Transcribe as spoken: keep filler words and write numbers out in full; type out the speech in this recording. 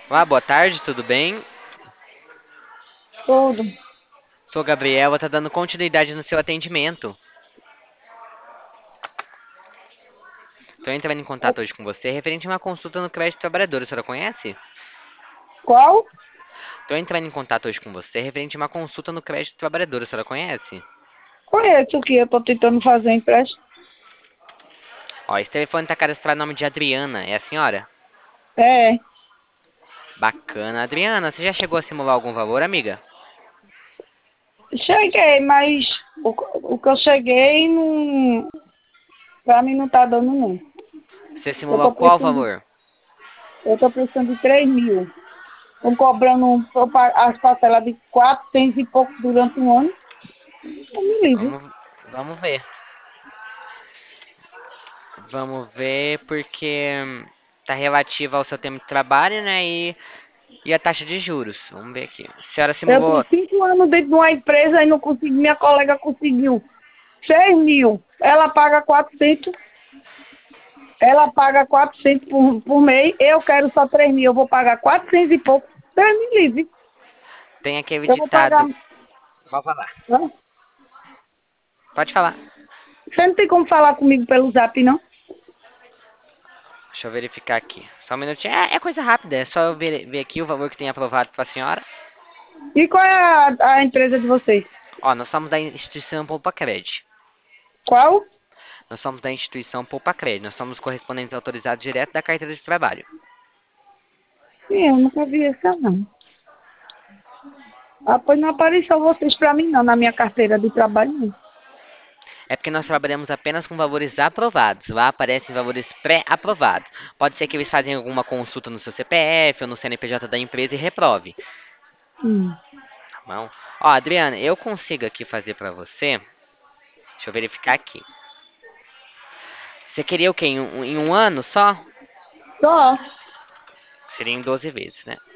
Olá, boa tarde, tudo bem? Tudo. Sou Gabriela, tá dando continuidade no seu atendimento. Estou entrando em É contato hoje com você referente a uma consulta no crédito trabalhador, a senhora conhece? qual? Estou entrando em contato hoje com você referente a uma consulta no crédito trabalhador, a senhora conhece? Conheço o que eu tô tentando fazer empréstimo. Ó, esse telefone tá cadastrado no nome de Adriana, é a senhora? É, Bacana. Adriana, você já chegou a simular algum valor, amiga? cheguei, mas o, o que eu cheguei não, pra mim não tá dando não. Você Eu simulou tô qual precisando, valor? eu tô precisando de três mil. Estão cobrando um- eu pa- as parcelas de quatrocentos e pouco durante um ano. Eu me livre. Vamos, vamos ver. Vamos ver porque hum, tá relativa ao seu tempo de trabalho, né? E, e a taxa de juros. Vamos ver aqui. A senhora Eu tenho simulou. cinco anos dentro de uma empresa e não consegui, minha colega conseguiu seis mil. Ela paga quatrocentos. Ela paga quatrocentos por, por mês, eu quero só três mil, eu vou pagar quatrocentos e pouco, Deus me livre. Tem aquele Eu vou pagar. ditado. Pode falar. Hã? Pode falar. Você não tem como falar comigo pelo zap, não? Deixa eu verificar aqui. Só um minutinho. É, é coisa rápida. É só eu ver, ver aqui o valor que tem aprovado para a senhora. E qual é a, a empresa de vocês? Ó, nós somos da instituição Poupa Cred. Qual? Nós somos da instituição Poupa Cred. Nós somos correspondentes autorizados direto da carteira de trabalho. Sim, eu nunca vi essa, não. Ah, pois não apareceu vocês pra mim, não, na minha carteira de trabalho, não. É porque nós trabalhamos apenas com valores aprovados. Lá aparecem valores pré-aprovados. Pode ser que eles fazem alguma consulta no seu C P F ou no C N P J da empresa e reprove. Hum. Tá bom? Ó, Adriana, eu consigo aqui fazer para você. Deixa eu verificar aqui. Você queria o quê? Em um, em um ano só? Só. Seria em doze vezes, né?